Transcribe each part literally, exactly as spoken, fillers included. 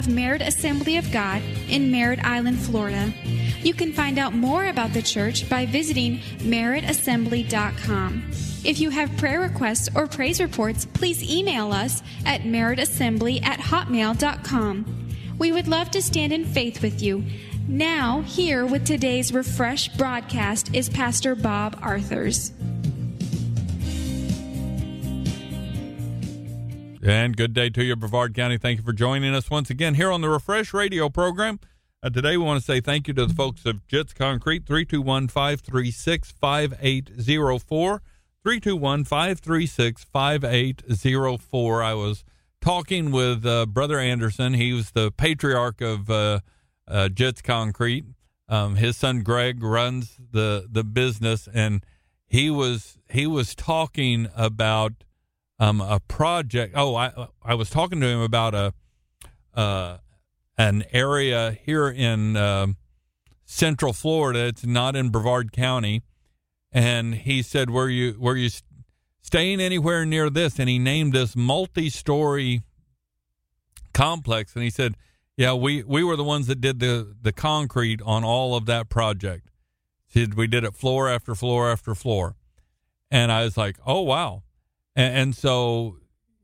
Merritt Assembly of God in Merritt Island, Florida. You can find out more about the church by visiting merritt assembly dot com. If you have prayer requests or praise reports, please email us at merritt assembly at hotmail dot com. We would love to stand in faith with you. Now, here with today's Refresh broadcast is Pastor Bob Arthurs. And good day to you, Brevard County. Thank you for joining us once again here on the Refresh Radio program. Uh, today we want to say thank you to the folks of Jits Concrete, three two one, five three six, five eight zero four, three two one, five three six, five eight zero four. I was talking with uh, Brother Anderson. He was the patriarch of uh, uh, Jits Concrete. Um, his son Greg runs the the business, and he was he was talking about Um, a project. Oh, I I was talking to him about a uh, an area here in uh, Central Florida. It's not in Brevard County, and he said, "Were you were you staying anywhere near this?" And he named this multi-story complex, and he said, "Yeah, we, we were the ones that did the the concrete on all of that project. He said, we did it floor after floor after floor," and I was like, "Oh wow." And, and so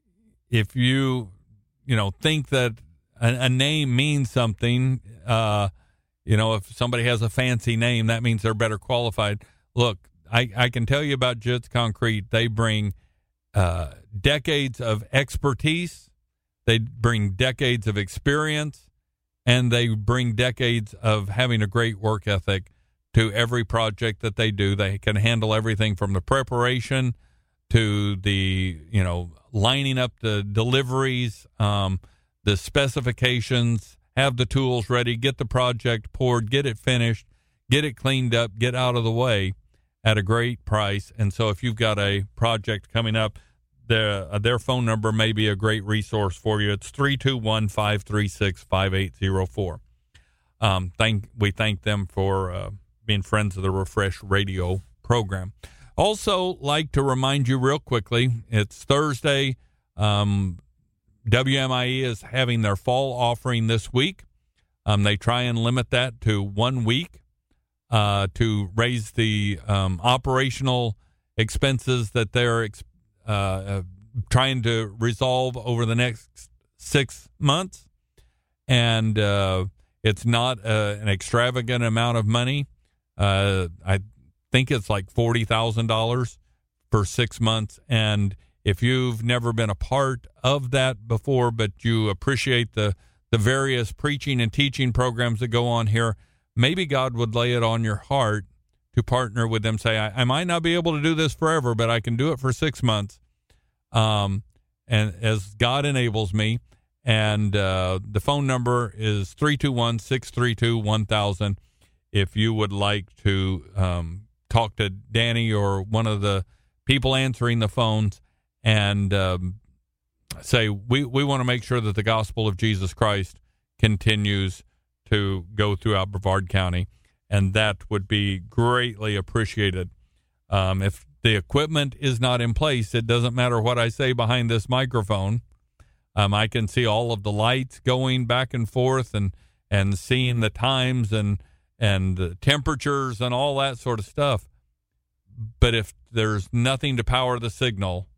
if you, you know, think that a, a name means something, uh, you know, if somebody has a fancy name, that means they're better qualified. Look, I, I can tell you about Jits Concrete. They bring uh, decades of expertise. They bring decades of experience, and they bring decades of having a great work ethic to every project that they do. They can handle everything from the preparation to the, you know, lining up the deliveries, um, the specifications, have the tools ready, get the project poured, get it finished, get it cleaned up, get out of the way at a great price. And so if you've got a project coming up, their, uh, their phone number may be a great resource for you. It's three two one, five three six, five eight zero four. Um, thank, we thank them for uh, being friends of the Refresh Radio program. Also, like to remind you real quickly, it's Thursday. Um, W M I E is having their fall offering this week. Um, they try and limit that to one week uh, to raise the um, operational expenses that they're uh, uh, trying to resolve over the next six months. And uh, it's not uh, an extravagant amount of money. Uh, I think it's like forty thousand dollars for six months. And if you've never been a part of that before, but you appreciate the, the various preaching and teaching programs that go on here, maybe God would lay it on your heart to partner with them. Say, I, I might not be able to do this forever, but I can do it for six months. Um, and as God enables me. And uh, the phone number is three two one, six three two, one thousand if you would like to um, talk to Danny or one of the people answering the phones and um, say, we, we want to make sure that the gospel of Jesus Christ continues to go throughout Brevard County, and that would be greatly appreciated. Um, if the equipment is not in place, it doesn't matter what I say behind this microphone. Um, I can see all of the lights going back and forth and, and seeing the times and and the temperatures and all that sort of stuff. But if there's nothing to power the signal,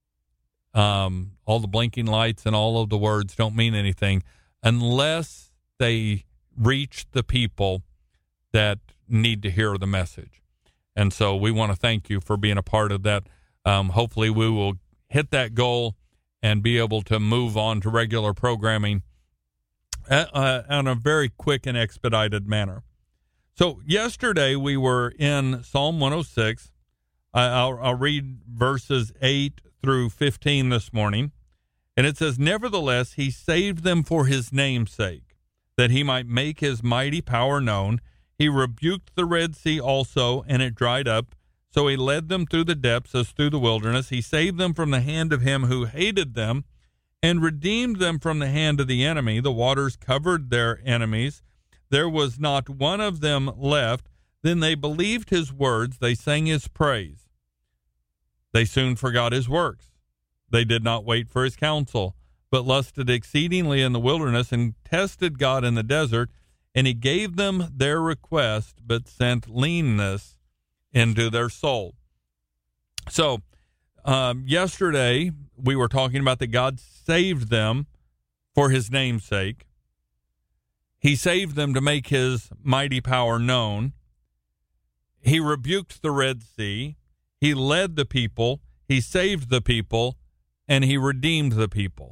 um, all the blinking lights and all of the words don't mean anything unless they reach the people that need to hear the message. And so we want to thank you for being a part of that. Um, hopefully we will hit that goal and be able to move on to regular programming uh, uh, in a very quick and expedited manner. So yesterday we were in Psalm one oh six. Uh, I'll, I'll read verses eight through fifteen this morning. And it says, "Nevertheless, he saved them for his name's sake, that he might make his mighty power known. He rebuked the Red Sea also, and it dried up. So he led them through the depths as through the wilderness. He saved them from the hand of him who hated them, and redeemed them from the hand of the enemy. The waters covered their enemies. There was not one of them left. Then they believed his words. They sang his praise. They soon forgot his works. They did not wait for his counsel, but lusted exceedingly in the wilderness and tested God in the desert. And he gave them their request, but sent leanness into their soul. So um, yesterday we were talking about that God saved them for his name's sake. He saved them to make his mighty power known. He rebuked the Red Sea. He led the people. He saved the people. And he redeemed the people.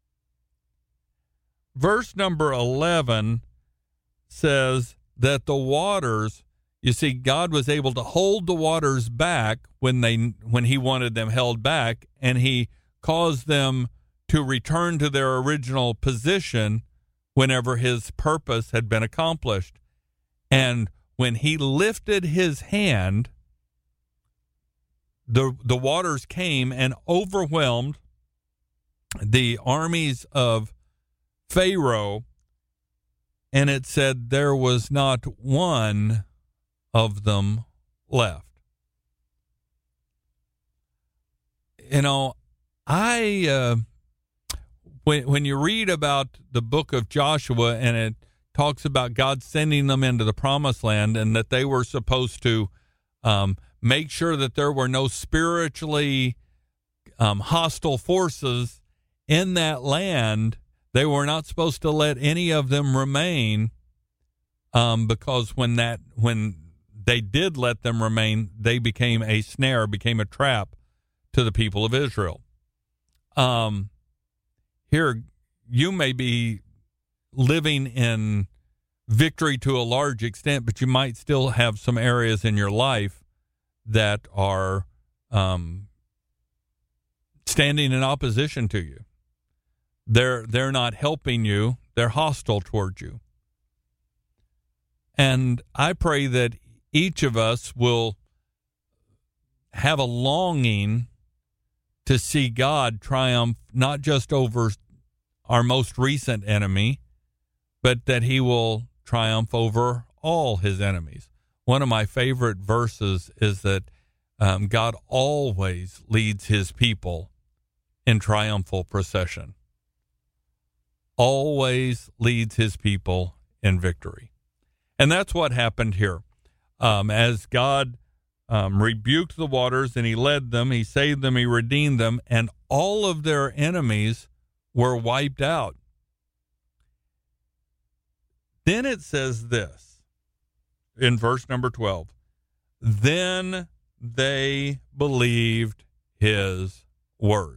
Verse number eleven says that the waters, you see, God was able to hold the waters back when they when he wanted them held back, and he caused them to return to their original position whenever his purpose had been accomplished. And when he lifted his hand, the the waters came and overwhelmed the armies of Pharaoh, and it said there was not one of them left. You know, I uh, when when you read about the book of Joshua, and it talks about God sending them into the promised land, and that they were supposed to um, make sure that there were no spiritually um, hostile forces in that land. They were not supposed to let any of them remain, um, because when that when they did let them remain, they became a snare, became a trap to the people of Israel. Um, here, you may be living in victory to a large extent, but you might still have some areas in your life that are um, standing in opposition to you. They're they're not helping you. They're hostile towards you. And I pray that each of us will have a longing to see God triumph not just over our most recent enemy, but that he will triumph over all his enemies. One of my favorite verses is that um, God always leads his people in triumphal procession. Always leads his people in victory. And that's what happened here. Um, as God um, rebuked the waters and he led them, he saved them, he redeemed them, and all of their enemies were wiped out. Then it says this in verse number twelve. Then they believed his words.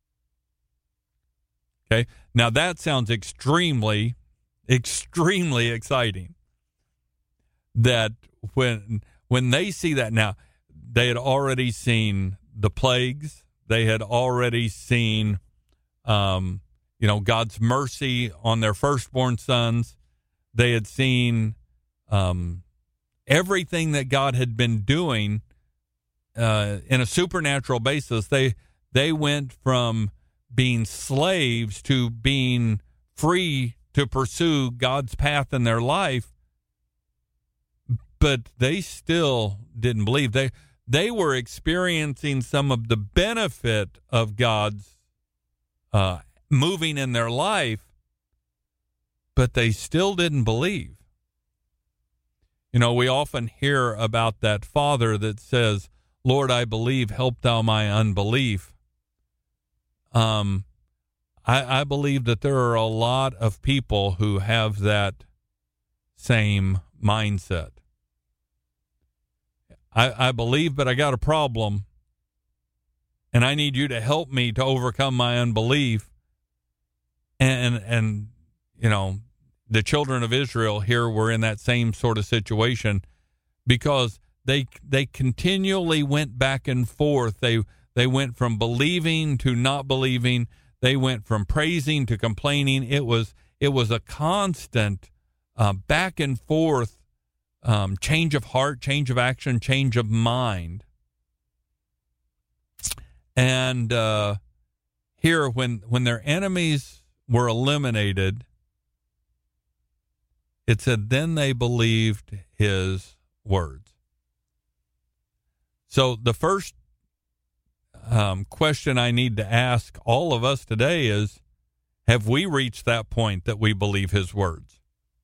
Okay, now that sounds extremely, extremely exciting. That when when they see that, now they had already seen the plagues, they had already seen, um, you know, God's mercy on their firstborn sons. They had seen um, everything that God had been doing uh, in a supernatural basis. They they went from being slaves to being free to pursue God's path in their life, but they still didn't believe. They they were experiencing some of the benefit of God's uh, moving in their life, but they still didn't believe. You know, we often hear about that father that says, "Lord, I believe, help thou my unbelief." Um, I, I believe that there are a lot of people who have that same mindset. I, I believe, but I got a problem, and I need you to help me to overcome my unbelief. And, and you know, the children of Israel here were in that same sort of situation because they they continually went back and forth. They They went from believing to not believing. They went from praising to complaining. It was it was a constant uh, back and forth um, change of heart, change of action, change of mind. And uh, here, when when their enemies were eliminated, it said, then they believed his words. So the first Um, question I need to ask all of us today is, Have we reached that point that we believe his words?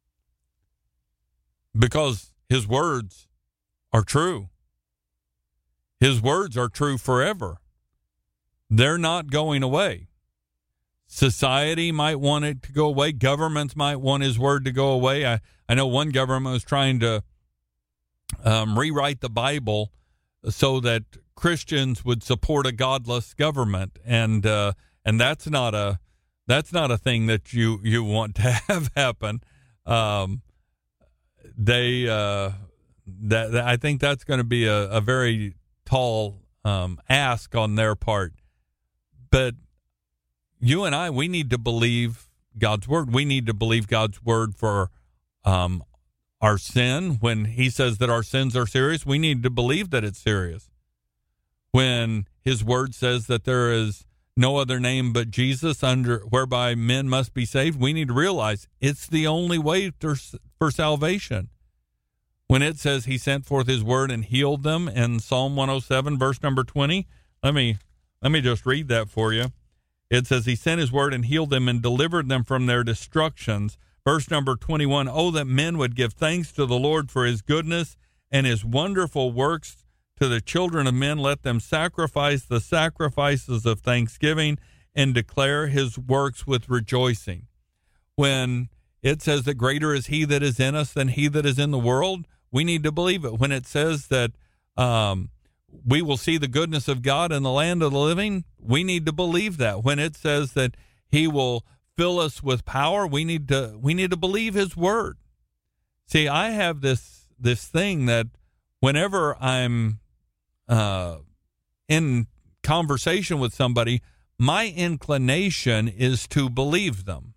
Because his words are true. His words are true forever. They're not going away. Society might want it to go away. Governments might want his word to go away. I, I know one government was trying to um, rewrite the Bible so that Christians would support a godless government, and uh, and that's not a that's not a thing that you, you want to have happen. Um, they uh, that, that I think that's going to be a, a very tall um, ask on their part. But you and I, we need to believe God's word. We need to believe God's word for um, our sin. When he says that our sins are serious, we need to believe that it's serious. When his word says that there is no other name but Jesus under whereby men must be saved, we need to realize it's the only way to, for salvation. When it says he sent forth his word and healed them in Psalm one oh seven, verse number twenty, let me let me just read that for you. It says he sent his word and healed them and delivered them from their destructions. Verse number twenty-one, oh, that men would give thanks to the Lord for his goodness and his wonderful works to the children of men. Let them sacrifice the sacrifices of thanksgiving and declare his works with rejoicing. When it says that greater is he that is in us than he that is in the world, we need to believe it. When it says that um, we will see the goodness of God in the land of the living, we need to believe that. When it says that he will fill us with power, we need to we need to believe his word. See, I have this this thing that whenever I'm uh, in conversation with somebody, my inclination is to believe them.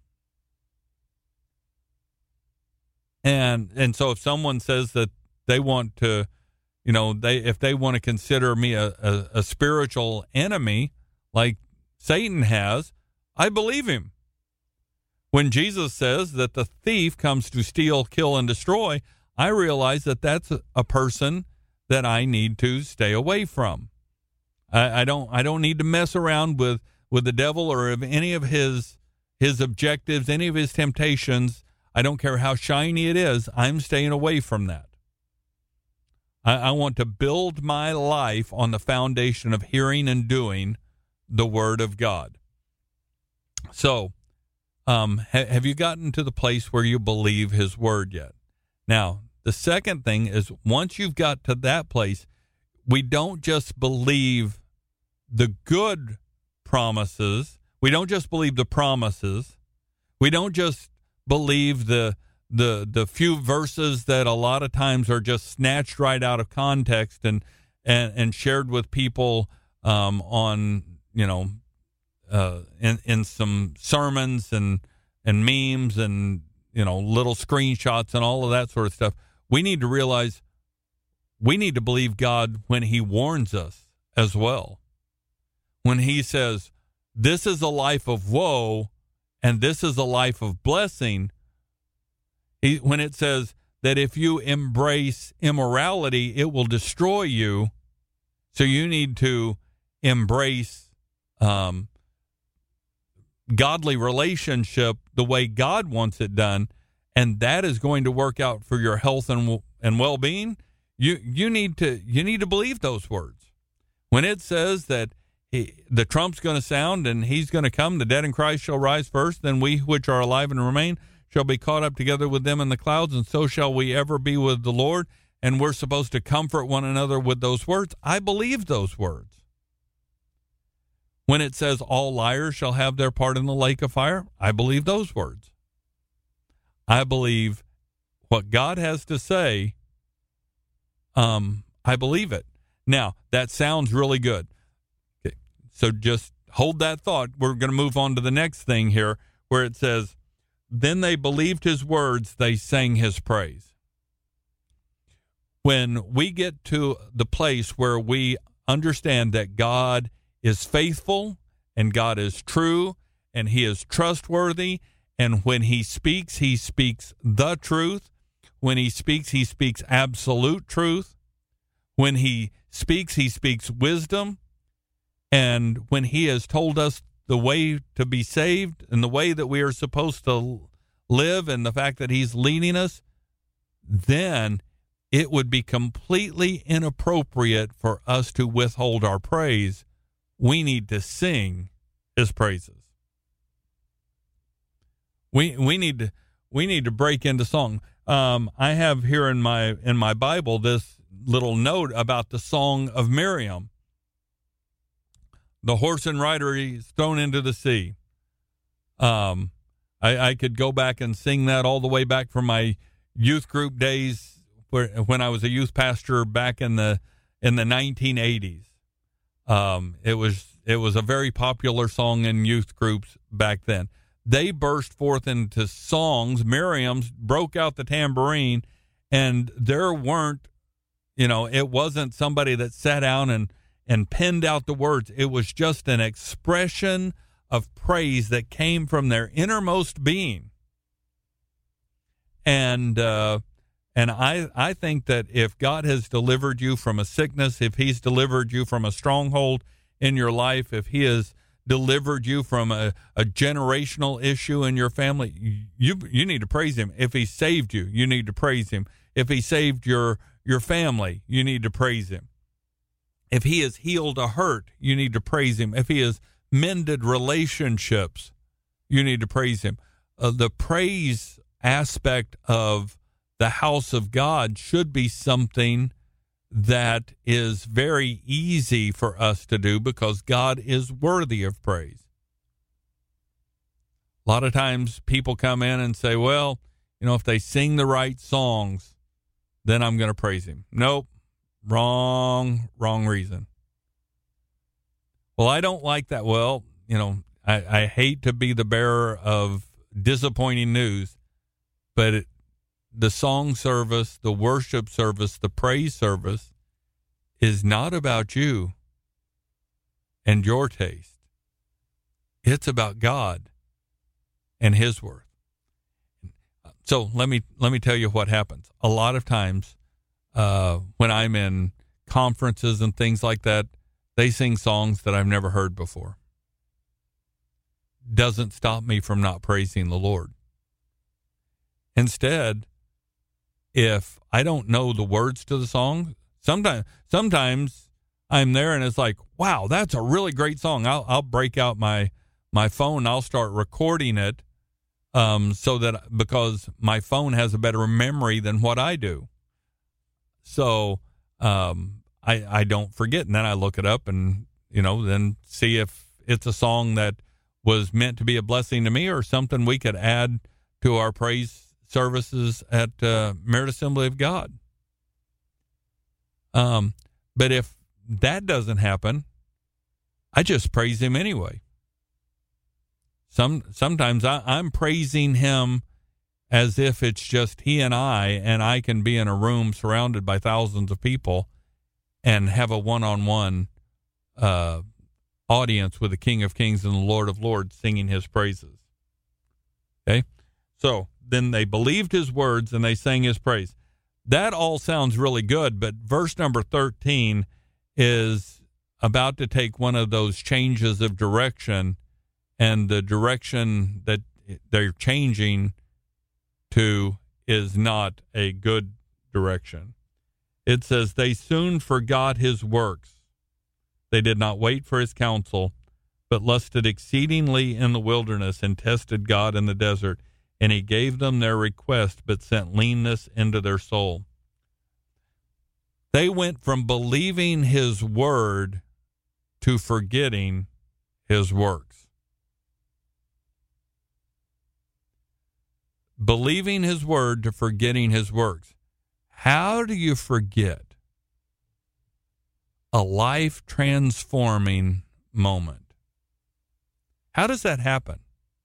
And and so if someone says that they want to, you know, they if they want to consider me a, a, a spiritual enemy like Satan has, I believe him. When Jesus says that the thief comes to steal, kill, and destroy, I realize that that's a, a person that I need to stay away from. I, I don't I don't need to mess around with, with the devil or of any of his his objectives, any of his temptations. I don't care how shiny it is. I'm staying away from that. I, I want to build my life on the foundation of hearing and doing the Word of God. So, um, ha- have you gotten to the place where you believe His Word yet? Now, the second thing is, once you've got to that place, we don't just believe the good promises. We don't just believe the promises. We don't just believe the the the few verses that a lot of times are just snatched right out of context and and, and shared with people um, on, you know, uh, in in some sermons and and memes and, you know, little screenshots and all of that sort of stuff. We need to realize we need to believe God when he warns us as well. When he says, this is a life of woe and this is a life of blessing. He, when it says that if you embrace immorality, it will destroy you. So you need to embrace um, godly relationship the way God wants it done, and that is going to work out for your health and and well-being. You you need to you need to believe those words. When it says that he, the trump's going to sound and he's going to come, the dead in Christ shall rise first, then we which are alive and remain shall be caught up together with them in the clouds, and so shall we ever be with the Lord. And we're supposed to comfort one another with those words. I believe those words. When it says all liars shall have their part in the lake of fire, I believe those words. I believe what God has to say. Um, I believe it. Now, that sounds really good. Okay. So just hold that thought. We're going to move on to the next thing here, where it says, then they believed his words, they sang his praise. When we get to the place where we understand that God is faithful and God is true and he is trustworthy, and when he speaks, he speaks the truth. When he speaks, he speaks absolute truth. When he speaks, he speaks wisdom. And when he has told us the way to be saved and the way that we are supposed to live and the fact that he's leading us, then it would be completely inappropriate for us to withhold our praise. We need to sing his praises. We we need to we need to break into song. Um, I have here in my in my Bible this little note about the song of Miriam. The horse and rider is thrown into the sea. Um, I, I could go back and sing that all the way back from my youth group days, where, when I was a youth pastor back in the in the nineteen eighties. Um, it was it was a very popular song in youth groups back then. They burst forth into songs. Miriam broke out the tambourine, and there weren't, you know, it wasn't somebody that sat down and, and penned out the words. It was just an expression of praise that came from their innermost being. And uh, and I, I think that if God has delivered you from a sickness, if he's delivered you from a stronghold in your life, if he has delivered you from a, a generational issue in your family, you you need to praise him. If he saved you, you need to praise him. If he saved your your family, you need to praise him. If he has healed a hurt, you need to praise him. If he has mended relationships, you need to praise him. Uh, the praise aspect of the house of God should be something that is very easy for us to do because God is worthy of praise. A lot of times people come in and say, well, you know, if they sing the right songs, then I'm going to praise him. Nope. Wrong, wrong reason. Well, I don't like that. Well, you know, I, I hate to be the bearer of disappointing news, but it, the song service, the worship service, the praise service is not about you and your taste. It's about God and his worth. So let me let me tell you what happens. A lot of times uh, when I'm in conferences and things like that, they sing songs that I've never heard before. Doesn't stop me from not praising the Lord. Instead, if I don't know the words to the song, sometimes sometimes I'm there and it's like, wow, that's a really great song. I'll I'll break out my my phone and I'll start recording it, um, so that because my phone has a better memory than what I do. So um, I I don't forget, and then I look it up and you know then see if it's a song that was meant to be a blessing to me or something we could add to our praise services at uh, Merit Assembly of God. Um, but if that doesn't happen, I just praise him anyway. Some sometimes I, I'm praising him as if it's just he and I, and I can be in a room surrounded by thousands of people and have a one-on-one uh, audience with the King of Kings and the Lord of Lords singing his praises. Okay, so then they believed his words and they sang his praise. That all sounds really good, but verse number thirteen is about to take one of those changes of direction, and the direction that they're changing to is not a good direction. It says, they soon forgot his works. They did not wait for his counsel, but lusted exceedingly in the wilderness and tested God in the desert. And he gave them their request, but sent leanness into their soul. They went from believing his word to forgetting his works. Believing his word to forgetting his works. How do you forget a life-transforming moment? How does that happen?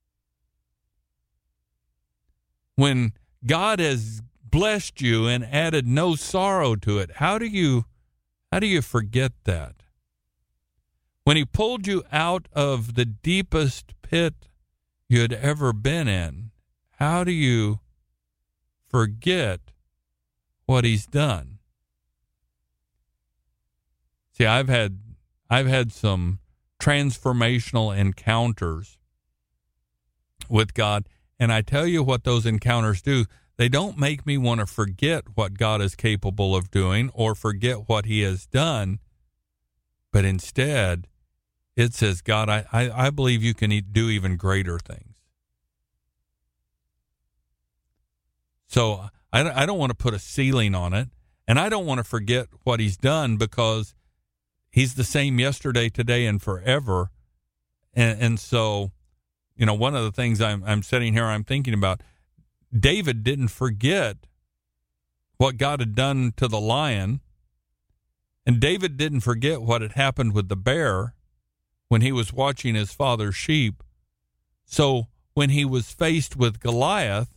When God has blessed you and added no sorrow to it, how do you how do you forget that? When he pulled you out of the deepest pit you had ever been in, how do you forget what he's done? See, I've had I've had some transformational encounters with God. And I tell you what those encounters do. They don't make me want to forget what God is capable of doing or forget what he has done. But instead, it says, God, I, I, I believe you can do even greater things. So I, I don't want to put a ceiling on it. And I don't want to forget what he's done, because he's the same yesterday, today, and forever. And, and so, you know, one of the things I'm, I'm sitting here, I'm thinking about, David didn't forget what God had done to the lion. And David didn't forget what had happened with the bear when he was watching his father's sheep. So when he was faced with Goliath,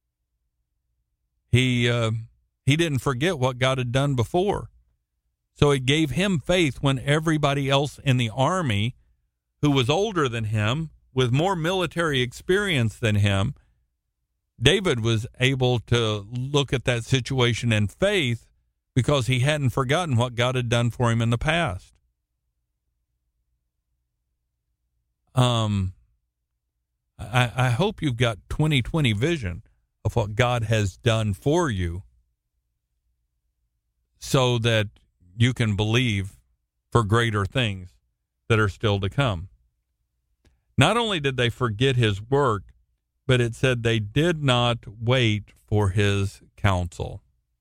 he uh, he didn't forget what God had done before. So it gave him faith when everybody else in the army, who was older than him, with more military experience than him, David was able to look at that situation in faith because he hadn't forgotten what God had done for him in the past. Um, I, I hope you've got twenty twenty vision of what God has done for you, so that you can believe for greater things that are still to come. Not only did they forget his work, but it said they did not wait for his counsel.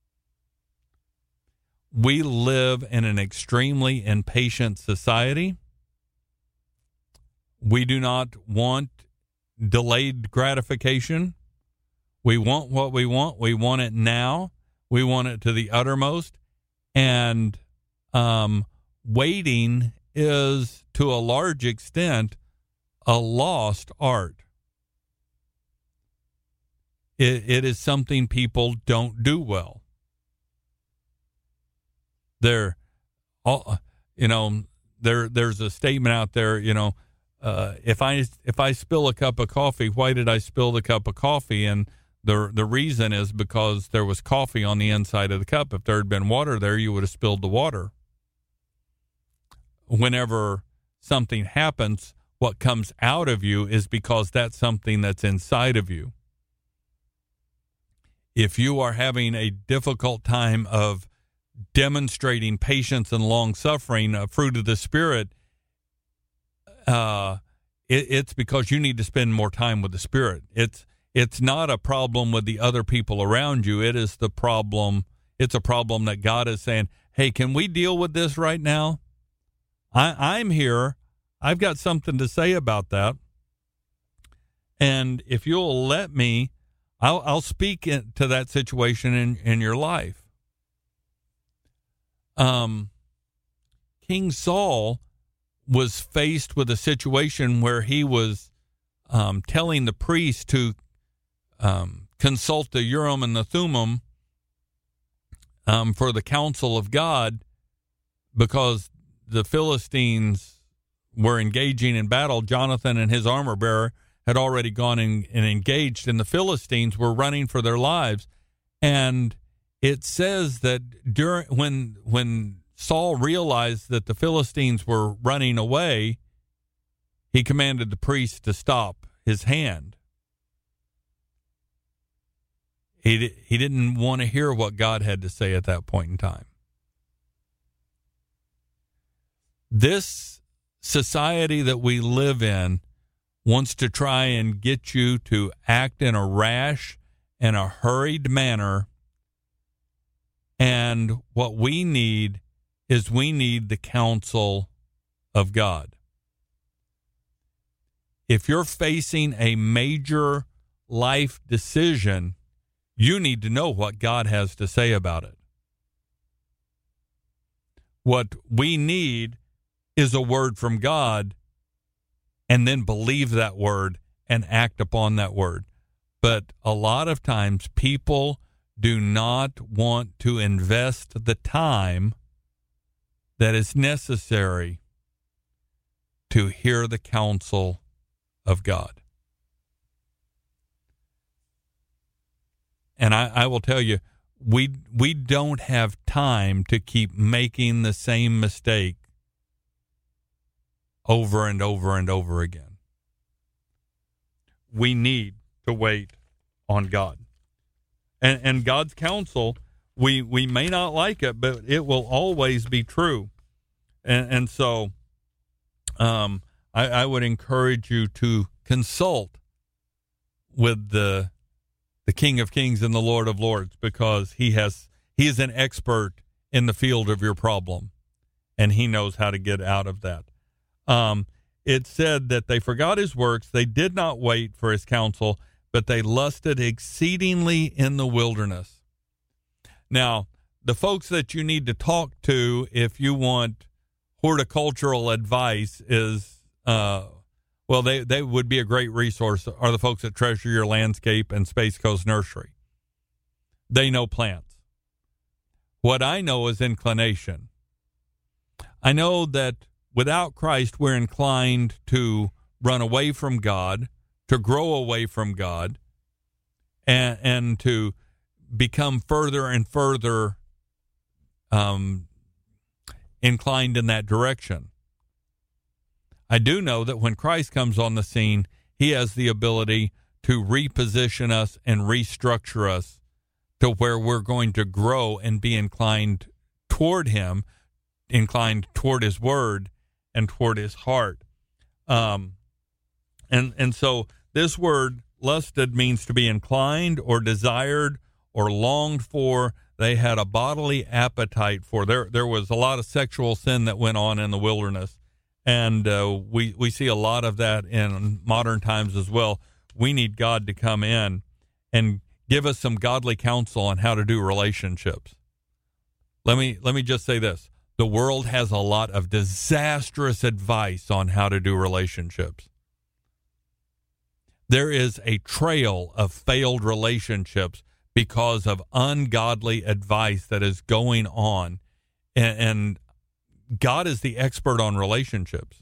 We live in an extremely impatient society. We do not want delayed gratification. We want what we want. We want it now. We want it to the uttermost. And um, waiting is, to a large extent, a lost art. It, it is something people don't do well. There, all, you know, there. There's a statement out there. You know, uh, if I if I spill a cup of coffee, why did I spill the cup of coffee? And the the reason is because there was coffee on the inside of the cup. If there had been water there, you would have spilled the water. Whenever something happens, what comes out of you is because that's something that's inside of you. If you are having a difficult time of demonstrating patience and long-suffering, a fruit of the Spirit, uh, it, it's because you need to spend more time with the Spirit. It's it's not a problem with the other people around you. It is the problem. It's a problem that God is saying, hey, can we deal with this right now? I, I'm here. I've got something to say about that. And if you'll let me, I'll, I'll speak in, to that situation in, in your life. Um, King Saul was faced with a situation where he was um, telling the priest to um, consult the Urim and the Thummim um, for the counsel of God, because the Philistines were engaging in battle. Jonathan and his armor bearer had already gone in, and engaged, and the Philistines were running for their lives. And it says that during when when Saul realized that the Philistines were running away, he commanded the priest to stop his hand. He he didn't want to hear what God had to say at that point in time. This society that we live in wants to try and get you to act in a rash and a hurried manner. And what we need is we need the counsel of God. If you're facing a major life decision, you need to know what God has to say about it. What we need is a word from God, and then believe that word and act upon that word. But a lot of times people do not want to invest the time that is necessary to hear the counsel of God. And I, I will tell you, we we don't have time to keep making the same mistake over and over and over again. We need to wait on God. And, and God's counsel, we, we may not like it, but it will always be true. And, and so um, I, I would encourage you to consult with the the King of Kings and the Lord of Lords, because he has he is an expert in the field of your problem, and he knows how to get out of that. Um, it said that they forgot his works, they did not wait for his counsel, but they lusted exceedingly in the wilderness. Now, the folks that you need to talk to if you want horticultural advice is, uh, well, they, they would be a great resource, are the folks at Treasure Your Landscape and Space Coast Nursery. They know plants. What I know is inclination. I know that without Christ, we're inclined to run away from God, to grow away from God, and, and to become further and further um, inclined in that direction. I do know that when Christ comes on the scene, he has the ability to reposition us and restructure us to where we're going to grow and be inclined toward him, inclined toward his word and toward his heart. Um, and, and so this word lusted means to be inclined or desired or longed for. They had a bodily appetite for. There, there was a lot of sexual sin that went on in the wilderness. And uh, we, we see a lot of that in modern times as well. We need God to come in and give us some godly counsel on how to do relationships. Let me let me just say this. The world has a lot of disastrous advice on how to do relationships. There is a trail of failed relationships because of ungodly advice that is going on. And, and God is the expert on relationships.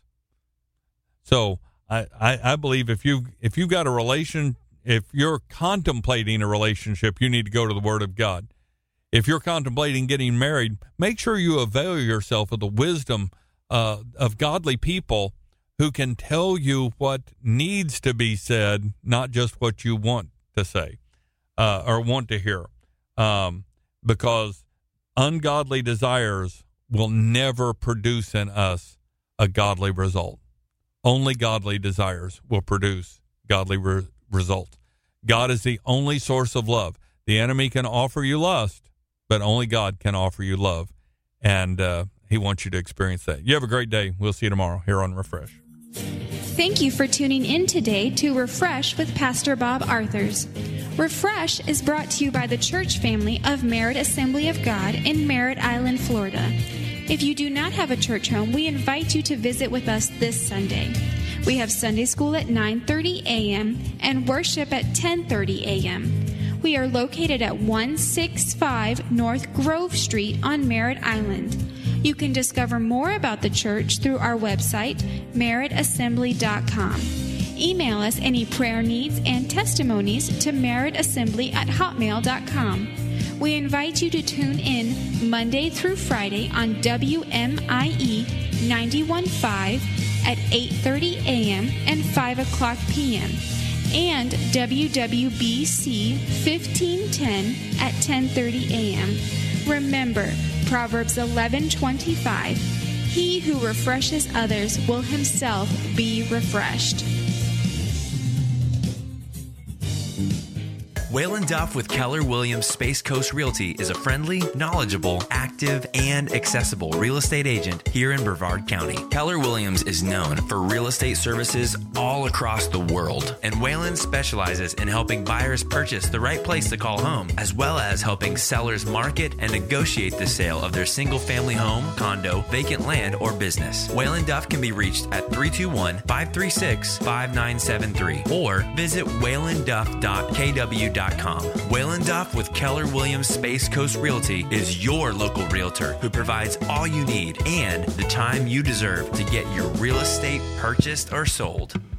So I, I, I believe if you if you've got a relation, if you're contemplating a relationship, you need to go to the Word of God. If you're contemplating getting married, make sure you avail yourself of the wisdom uh, of godly people who can tell you what needs to be said, not just what you want to say uh, or want to hear. Um, because ungodly desires will never produce in us a godly result. Only godly desires will produce godly re- results. God is the only source of love. The enemy can offer you lust, but only God can offer you love. And uh, he wants you to experience that. You have a great day. We'll see you tomorrow here on Refresh. Thank you for tuning in today to Refresh with Pastor Bob Arthurs. Refresh is brought to you by the church family of Merritt Assembly of God in Merritt Island, Florida. If you do not have a church home, we invite you to visit with us this Sunday. We have Sunday school at nine thirty a.m. and worship at ten thirty a.m. We are located at one sixty-five North Grove Street on Merritt Island. You can discover more about the church through our website, merritt assembly dot com. Email us any prayer needs and testimonies to merritt assembly at hotmail dot com. We invite you to tune in Monday through Friday on W M I E ninety-one point five at eight thirty a.m. and five o'clock p.m. and W W B C fifteen ten at ten thirty a.m. Remember, Proverbs eleven twenty-five, he who refreshes others will himself be refreshed. Waylon Duff with Keller Williams Space Coast Realty is a friendly, knowledgeable, active, and accessible real estate agent here in Brevard County. Keller Williams is known for real estate services all across the world, and Waylon specializes in helping buyers purchase the right place to call home, as well as helping sellers market and negotiate the sale of their single-family home, condo, vacant land, or business. Waylon Duff can be reached at three two one, five three six, five nine seven three or visit waylon duff dot k w dot com. Waylon Duff with Keller Williams Space Coast Realty is your local realtor who provides all you need and the time you deserve to get your real estate purchased or sold.